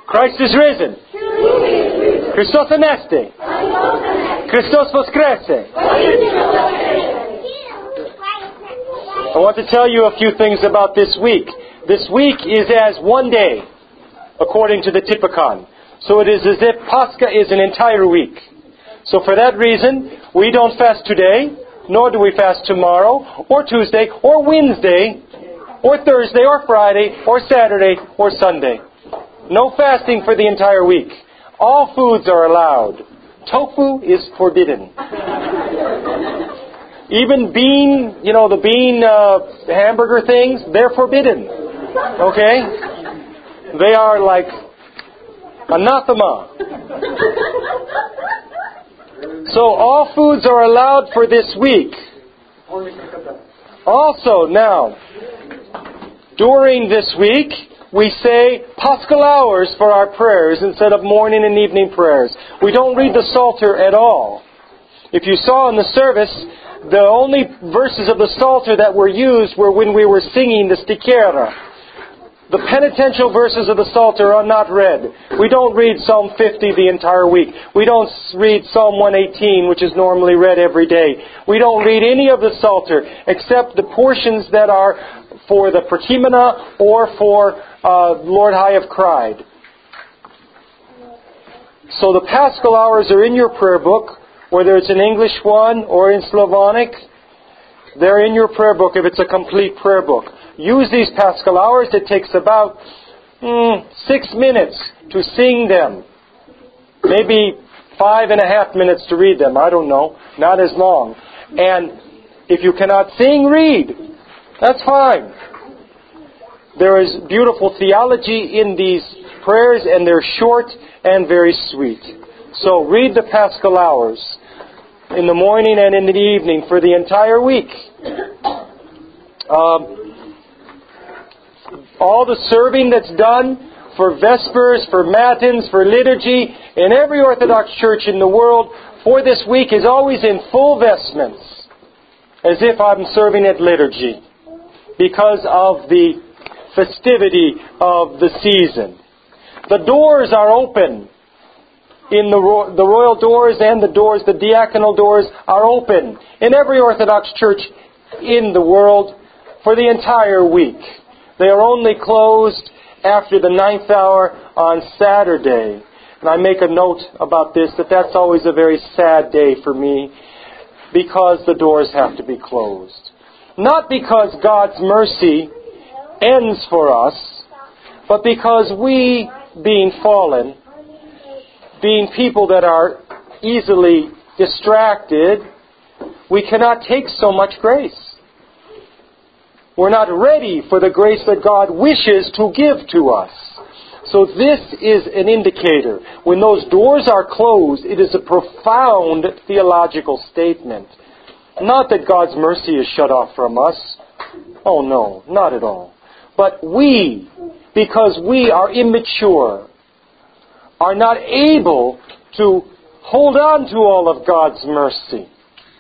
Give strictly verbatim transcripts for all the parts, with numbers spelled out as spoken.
Christ is risen. Christos Anesti. Christos Voskrese. I want to tell you a few things about this week. This week is as one day, according to the Typicon. So it is as if Pascha is an entire week. So for that reason, we don't fast today, nor do we fast tomorrow, or Tuesday, or Wednesday, or Thursday, or Friday, or Saturday, or Sunday. No fasting for the entire week. All foods are allowed. Tofu is forbidden. Even bean, you know, the bean uh, hamburger things, they're forbidden. Okay? They are like anathema. So all foods are allowed for this week. Also, now, during this week, we say Paschal hours for our prayers instead of morning and evening prayers. We don't read the Psalter at all. If you saw in the service, the only verses of the Psalter that were used were when we were singing the Stichera. The penitential verses of the Psalter are not read. We don't read Psalm fifty the entire week. We don't read Psalm one eighteen, which is normally read every day. We don't read any of the Psalter except the portions that are for the Pratimena or for uh, Lord I have cried. So the Paschal hours are in your prayer book, whether it's an English one or in Slavonic. They're in your prayer book if it's a complete prayer book. Use these Paschal hours. It takes about mm, six minutes to sing them. Maybe five and a half minutes to read them. I don't know. Not as long. And if you cannot sing, read. That's fine. There is beautiful theology in these prayers, and they're short and very sweet. So read the Paschal hours in the morning and in the evening for the entire week. Um, all the serving that's done for Vespers, for Matins, for liturgy, in every Orthodox church in the world for this week is always in full vestments, as if I'm serving at liturgy, because of the festivity of the season. The doors are open. In the, ro- the royal doors and the doors, the diaconal doors are open in every Orthodox church in the world for the entire week. They are only closed after the ninth hour on Saturday. And I make a note about this, that that's always a very sad day for me, because the doors have to be closed. Not because God's mercy ends for us, but because we, being fallen, being people that are easily distracted, we cannot take so much grace. We're not ready for the grace that God wishes to give to us. So this is an indicator. When those doors are closed, it is a profound theological statement. Not that God's mercy is shut off from us. Oh no, not at all. But we, because we are immature, are not able to hold on to all of God's mercy.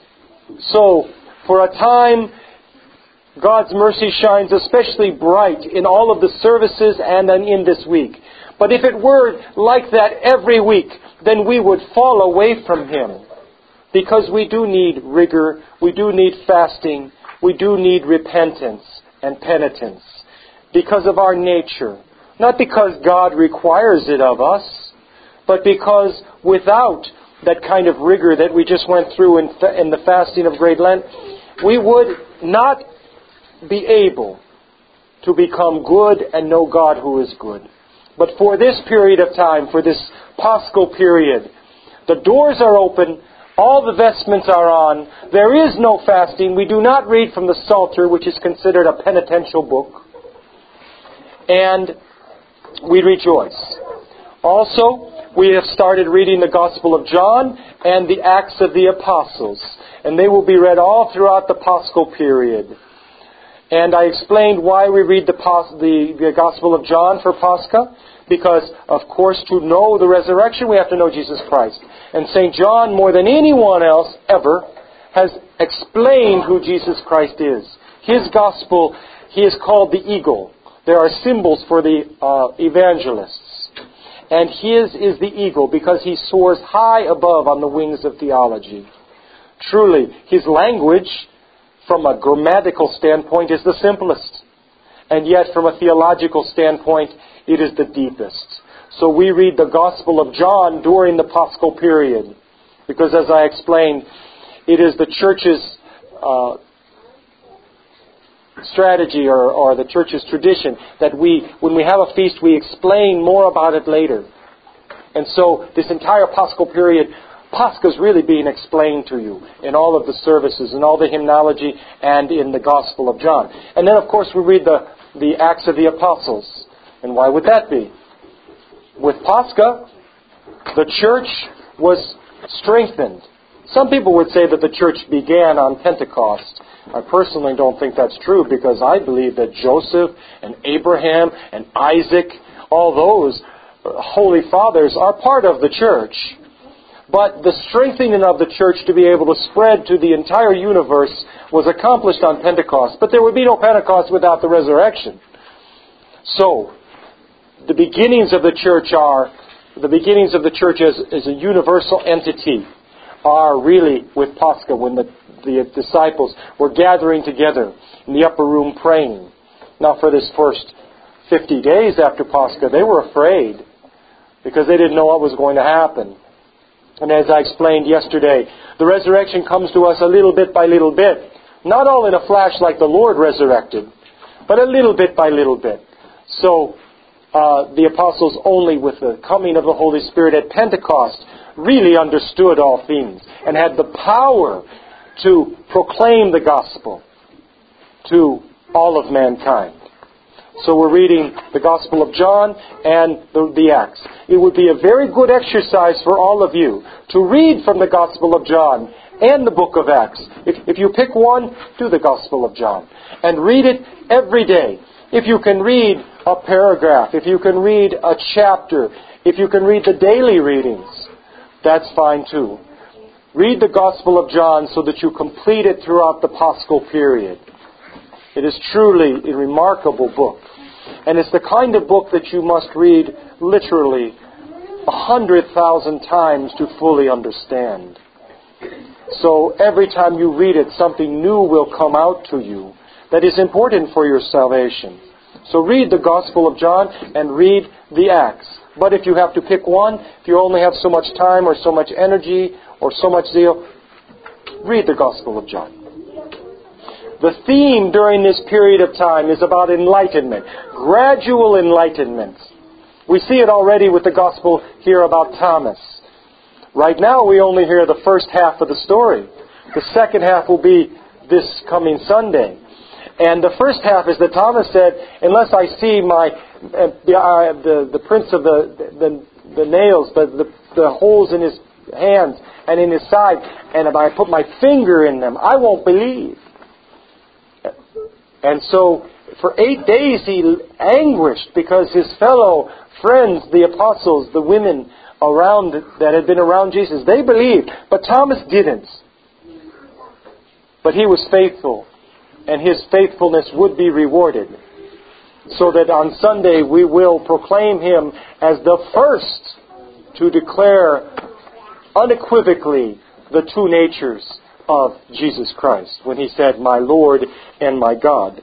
So, for a time, God's mercy shines especially bright in all of the services and then in this week. But if it were like that every week, then we would fall away from Him. Because we do need rigor, we do need fasting, we do need repentance and penitence. Because of our nature. Not because God requires it of us, but because without that kind of rigor that we just went through in, fa- in the fasting of Great Lent, we would not be able to become good and know God who is good. But for this period of time, for this Paschal period, the doors are open, all the vestments are on, there is no fasting, we do not read from the Psalter, which is considered a penitential book, and we rejoice. Also, we have started reading the Gospel of John and the Acts of the Apostles, and they will be read all throughout the Paschal period. And I explained why we read the, the, the Gospel of John for Pascha, because, of course, to know the resurrection, we have to know Jesus Christ. And Saint John, more than anyone else ever, has explained who Jesus Christ is. His Gospel, he is called the eagle. There are symbols for the uh, evangelists. And His is the eagle because He soars high above on the wings of theology. Truly, His language, from a grammatical standpoint, is the simplest. And yet, from a theological standpoint, it is the deepest. So we read the Gospel of John during the Paschal period. Because as I explained, it is the church's uh, strategy or, or the church's tradition that we, when we have a feast, we explain more about it later. And so this entire Paschal period, Pascha is really being explained to you in all of the services, in all the hymnology, and in the Gospel of John. And then, of course, we read the, the Acts of the Apostles. And why would that be? With Pascha, the church was strengthened. Some people would say that the church began on Pentecost. I personally don't think that's true because I believe that Joseph and Abraham and Isaac, all those holy fathers, are part of the church. But the strengthening of the church to be able to spread to the entire universe was accomplished on Pentecost. But there would be no Pentecost without the resurrection. So, the beginnings of the church are, the beginnings of the church as, as a universal entity are really with Pascha, when the, the disciples were gathering together in the upper room praying. Now for this first fifty days after Pascha, they were afraid because they didn't know what was going to happen. And as I explained yesterday, the resurrection comes to us a little bit by little bit. Not all in a flash like the Lord resurrected, but a little bit by little bit. So, uh, the apostles only with the coming of the Holy Spirit at Pentecost really understood all things and had the power to proclaim the gospel to all of mankind. So we're reading the Gospel of John and the, the Acts. It would be a very good exercise for all of you to read from the Gospel of John and the book of Acts. If, if you pick one, do the Gospel of John. And read it every day. If you can read a paragraph, if you can read a chapter, if you can read the daily readings, that's fine too. Read the Gospel of John so that you complete it throughout the Paschal period. It is truly a remarkable book. And it's the kind of book that you must read literally a hundred thousand times to fully understand. So every time you read it, something new will come out to you that is important for your salvation. So read the Gospel of John and read the Acts. But if you have to pick one, if you only have so much time or so much energy or so much zeal, read the Gospel of John. The theme during this period of time is about enlightenment, gradual enlightenment. We see it already with the Gospel here about Thomas. Right now we only hear the first half of the story. The second half will be this coming Sunday. And the first half is that Thomas said, unless I see my uh, the, uh, the the prints of the the, the nails, the, the the holes in his hands and in his side, and if I put my finger in them, I won't believe. And so for eight days he anguished because his fellow friends, the apostles, the women around that had been around Jesus, they believed, but Thomas didn't. But he was faithful, and his faithfulness would be rewarded. So that on Sunday we will proclaim him as the first to declare unequivocally the two natures of Jesus Christ when he said, "My Lord and my God."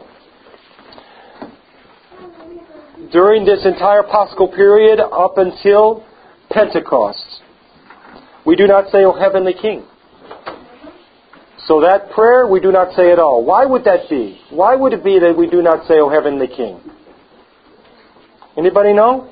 During this entire Paschal period up until Pentecost, we do not say, "O Heavenly King." So that prayer we do not say at all. Why would that be? Why would it be that we do not say, "O Heavenly King"? Anybody know?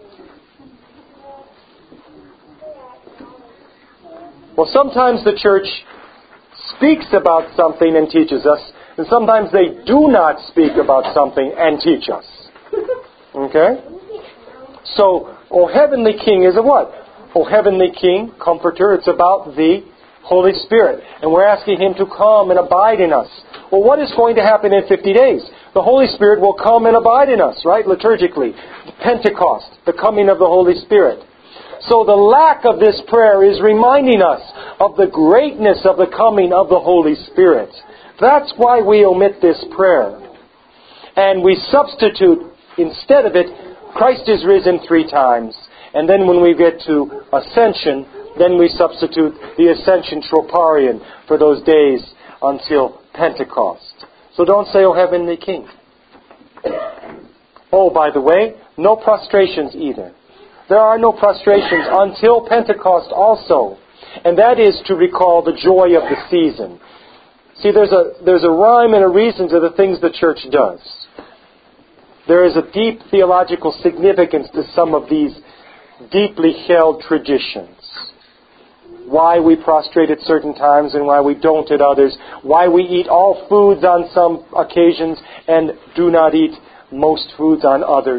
Well, sometimes the church speaks about something and teaches us, and sometimes they do not speak about something and teach us. Okay? So, O Heavenly King is a what? O Heavenly King, Comforter, it's about the Holy Spirit. And we're asking Him to come and abide in us. Well, what is going to happen in fifty days? The Holy Spirit will come and abide in us, right? Liturgically. Pentecost, the coming of the Holy Spirit. So the lack of this prayer is reminding us of the greatness of the coming of the Holy Spirit. That's why we omit this prayer. And we substitute, instead of it, Christ is risen three times. And then when we get to Ascension, then we substitute the Ascension Troparion for those days until Pentecost. So don't say, "O Heavenly King." Oh, by the way, no prostrations either. There are no prostrations until Pentecost also. And that is to recall the joy of the season. See, there's a, there's a rhyme and a reason to the things the church does. There is a deep theological significance to some of these deeply held traditions. Why we prostrate at certain times and why we don't at others. Why we eat all foods on some occasions and do not eat most foods on others.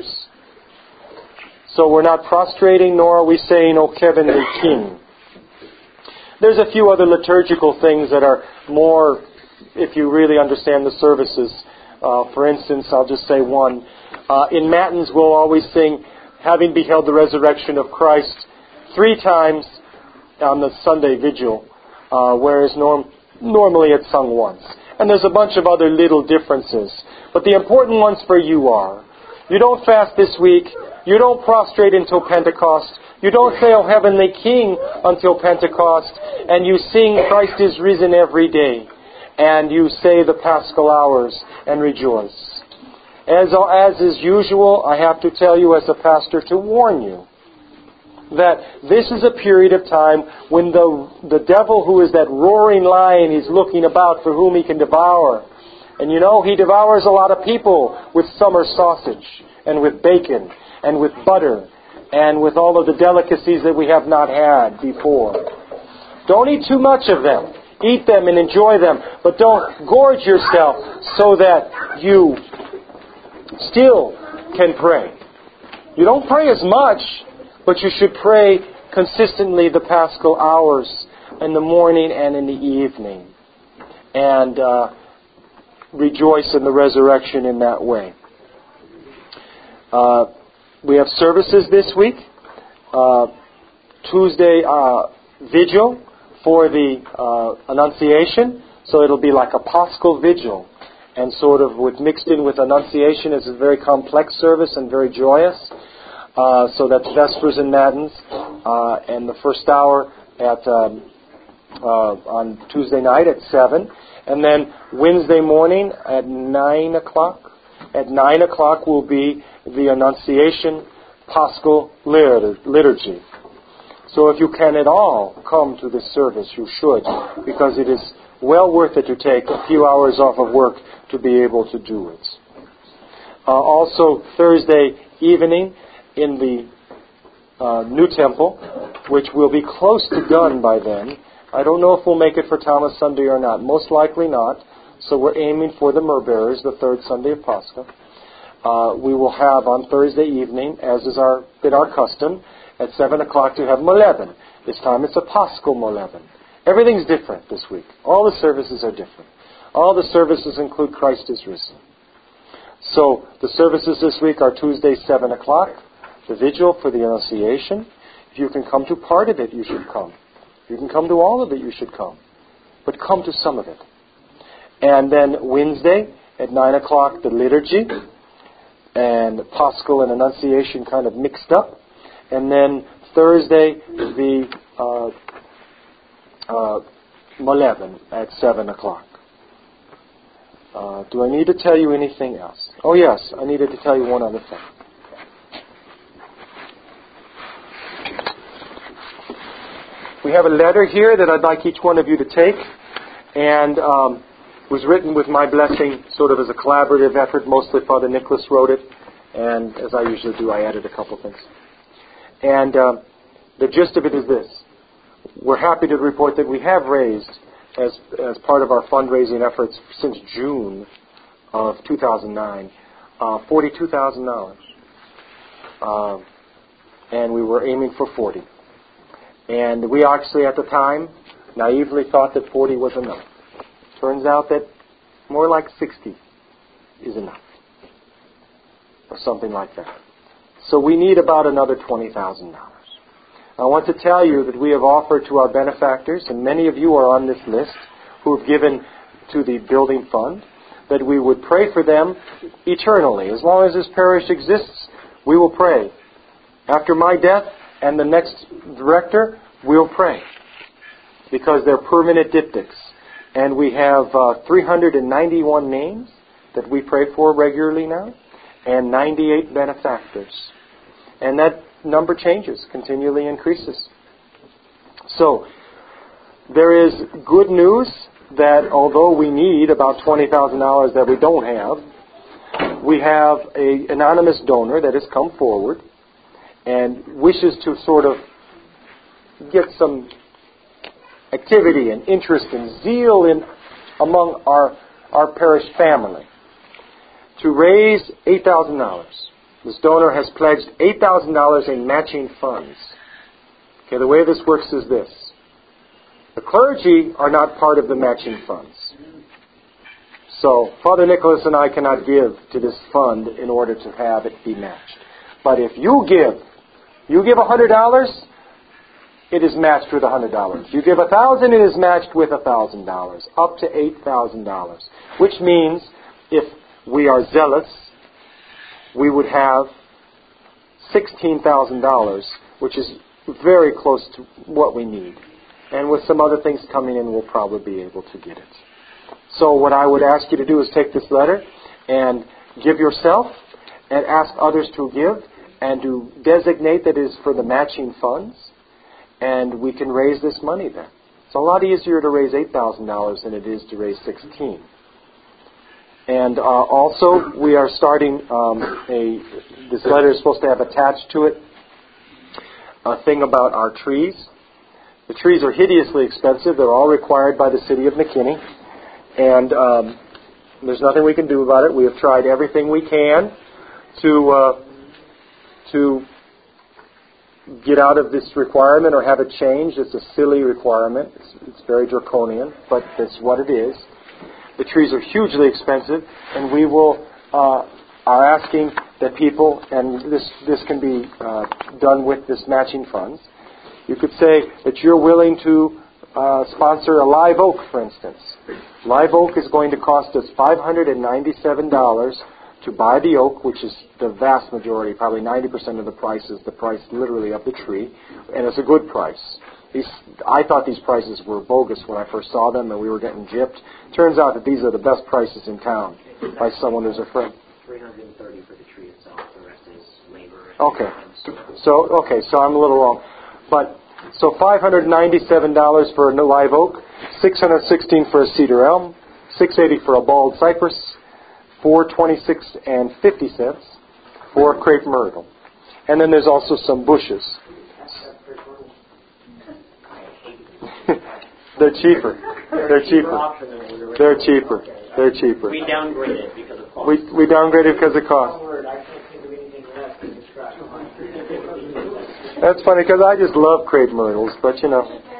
So we're not prostrating, nor are we saying, "O Heavenly King." There's a few other liturgical things that are more, if you really understand the services. Uh, for instance, I'll just say one. Uh, in Matins, we'll always sing, "Having beheld the resurrection of Christ," three times on the Sunday vigil, uh, whereas norm- normally it's sung once. And there's a bunch of other little differences. But the important ones for you are, you don't fast this week, you don't prostrate until Pentecost, you don't say, "O Heavenly King," until Pentecost, and you sing "Christ is risen" every day, and you say the Paschal hours and rejoice. As, as is usual, I have to tell you as a pastor to warn you that this is a period of time when the, the devil, who is that roaring lion, is looking about for whom he can devour. And you know, he devours a lot of people with summer sausage and with bacon and with butter and with all of the delicacies that we have not had before. Don't eat too much of them. Eat them and enjoy them, but don't gorge yourself so that you still can pray. You don't pray as much, but you should pray consistently the Paschal hours in the morning and in the evening. And uh, rejoice in the resurrection in that way. Uh, we have services this week. Uh, Tuesday uh, vigil for the uh, Annunciation. So it'll be like a Paschal vigil. And sort of with mixed in with Annunciation is a very complex service and very joyous. Uh, so that's Vespers and Matins. Uh, and the first hour at um, uh, on Tuesday night at seven. And then Wednesday morning at nine o'clock. At nine o'clock will be the Annunciation Paschal Liturgy. So if you can at all come to this service, you should, because it is well worth it to take a few hours off of work to be able to do it. Uh, also, Thursday evening in the uh, New Temple, which will be close to done by then. I don't know if we'll make it for Thomas Sunday or not. Most likely not. So we're aiming for the Myrrh Bearers, the third Sunday of Pascha. Uh, we will have on Thursday evening, as is our been our custom, at seven o'clock to have Moleben. This time it's a Paschal Moleben. Everything's different this week. All the services are different. All the services include Christ is risen. So the services this week are Tuesday, seven o'clock, the vigil for the Annunciation. If you can come to part of it, you should come. If you can come to all of it, you should come. But come to some of it. And then Wednesday at nine o'clock, the liturgy. And Paschal and Annunciation kind of mixed up. And then Thursday, the uh, uh, Moleben at seven o'clock. Uh, do I need to tell you anything else? Oh yes, I needed to tell you one other thing. We have a letter here that I'd like each one of you to take, and um, was written with my blessing, sort of as a collaborative effort. Mostly Father Nicholas wrote it, and as I usually do, I added a couple things. And uh, the gist of it is this. We're happy to report that we have raised, as as part of our fundraising efforts since June of two thousand nine, uh, forty-two thousand dollars. Uh, and we were aiming for forty. And we actually, at the time, naively thought that forty was enough. Turns out that more like sixty is enough. Or something like that. So we need about another twenty thousand dollars. I want to tell you that we have offered to our benefactors, and many of you are on this list, who have given to the building fund, that we would pray for them eternally. As long as this parish exists, we will pray. After my death, and the next director, we'll pray. Because they're permanent diptychs. And we have uh, three hundred ninety-one names that we pray for regularly now, and ninety-eight benefactors. And that number changes, continually increases. So, there is good news that although we need about twenty thousand dollars that we don't have, we have an anonymous donor that has come forward and wishes to sort of get some activity and interest and zeal in among our, our parish family to raise eight thousand dollars. This donor has pledged eight thousand dollars in matching funds. Okay, the way this works is this. The clergy are not part of the matching funds. So, Father Nicholas and I cannot give to this fund in order to have it be matched. But if you give, you give one hundred dollars, it is matched with one hundred dollars. You give one thousand dollars, it is matched with one thousand dollars, up to eight thousand dollars. Which means, if we are zealous, we would have sixteen thousand dollars, which is very close to what we need. And with some other things coming in, we'll probably be able to get it. So what I would ask you to do is take this letter and give yourself and ask others to give and to designate that it is for the matching funds, and we can raise this money then. It's a lot easier to raise eight thousand dollars than it is to raise sixteen thousand dollars. And uh, also, we are starting um, a, this letter is supposed to have attached to it a thing about our trees. The trees are hideously expensive. They're all required by the city of McKinney. And um, there's nothing we can do about it. We have tried everything we can to uh, to get out of this requirement or have it changed. It's a silly requirement. It's, it's very draconian, but that's what it is. The trees are hugely expensive, and we will uh, are asking that people, and this this can be uh, done with this matching funds. You could say that you're willing to uh, sponsor a live oak, for instance. Live oak is going to cost us five hundred ninety-seven dollars to buy the oak, which is the vast majority, probably ninety percent of the price is the price literally of the tree, and it's a good price. These, I thought these prices were bogus when I first saw them, and we were getting gypped. Turns out that these are the best prices in town by someone who's a friend. three hundred thirty dollars for the tree itself. The rest is labor. Okay. So okay, so I'm a little wrong. But so five hundred ninety-seven dollars for a live oak, six hundred sixteen dollars for a cedar elm, six hundred eighty dollars for a bald cypress, four hundred twenty-six dollars and fifty cents for a crepe myrtle. And then there's also some bushes. They're cheaper. They're cheaper. They're cheaper. They're cheaper. We downgraded because of cost. We we downgraded because of cost. That's funny because I just love crepe myrtles, but you know.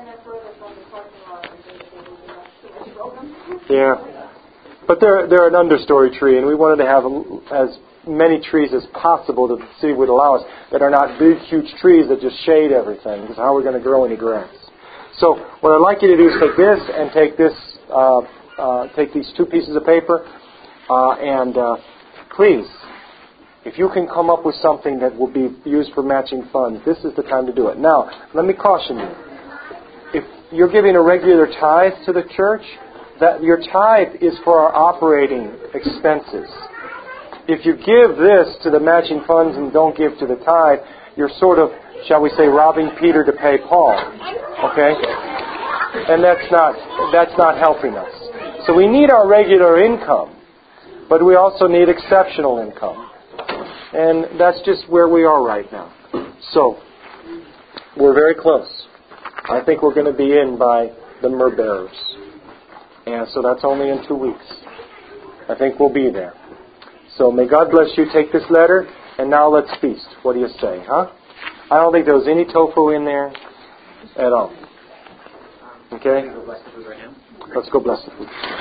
Yeah. But they're they're an understory tree, and we wanted to have as many trees as possible that the city would allow us that are not big, huge trees that just shade everything. Because how are we going to grow any grass? So what I'd like you to do is take this and take this, uh, uh, take these two pieces of paper, uh, and uh, please, if you can come up with something that will be used for matching funds, this is the time to do it. Now, let me caution you. If you're giving a regular tithe to the church, that your tithe is for our operating expenses. If you give this to the matching funds and don't give to the tithe, you're sort of, shall we say, robbing Peter to pay Paul. Okay? And that's not that's not helping us. So we need our regular income, but we also need exceptional income. And that's just where we are right now. So, we're very close. I think we're going to be in by the myrrh bearers. And so that's only in two weeks. I think we'll be there. So may God bless you. Take this letter, and now let's feast. What do you say, huh? I don't think there was any tofu in there at all. Okay? Let's go bless the food.